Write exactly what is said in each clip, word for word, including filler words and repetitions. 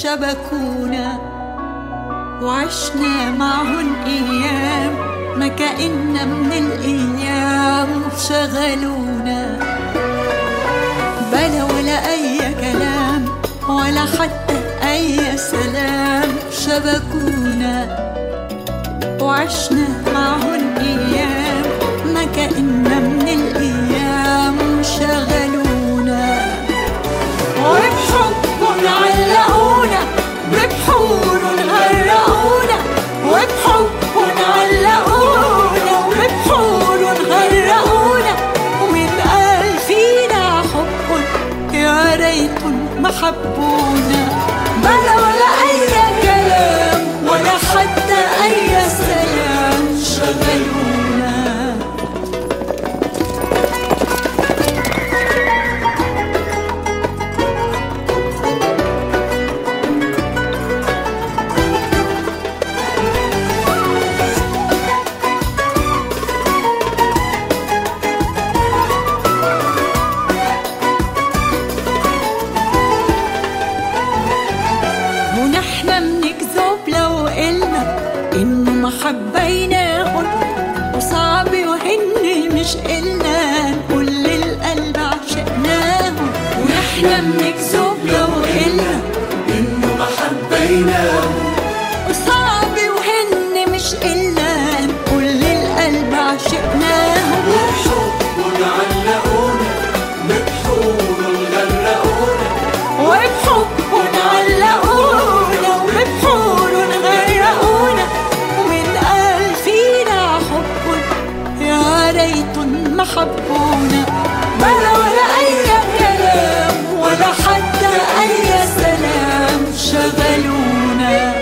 شبكونا وعشنا معهن أيام ما كأننا من الأيام شغلونا، بلا ولا أي كلام ولا حتى أي سلام، شبكونا وعشنا معهن أيام ما كأننا من الأيام شغلونا، وبحبهم علقونا ببحور غرقونا، وبحبهم علقونا وببحور غرقونا، ومن قال فينا حبهم يا ريتهم ما حبونا، بلا ولا أي كلام ولا حتى أي سلام شغلونا. ونحن منكذب لو قلنا إنه ما حبيناهن، وصعب وهن مش إلنا نقول للقلب عشقناهن، ونحن منكذب لو قلنا إنه ما حبيناهن، وصعب وهن مش إلنا نقول للقلب عشقناهن، وبحبهم علقونا ببحور غرقونا، وبحبهم علقونا وببحور غرقونا، ومن قال فينا حبهم يا ريتهم ما حبونا، بلا ولا أي كلام ولا حتى أي سلام شغلونا.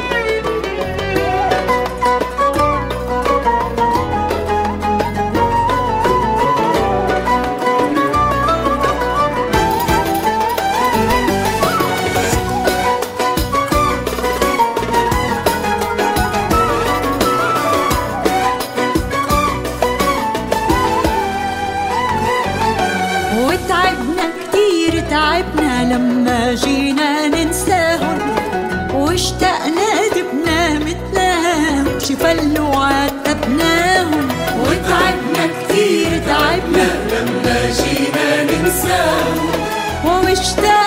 وتعبنا كتير تعبنا لما جينا ننساهن، واشتقنا دبنا متناهم شفل وعاتبناهن، وتعبنا كتير تعبنا لما جينا ننساهن واشتقنا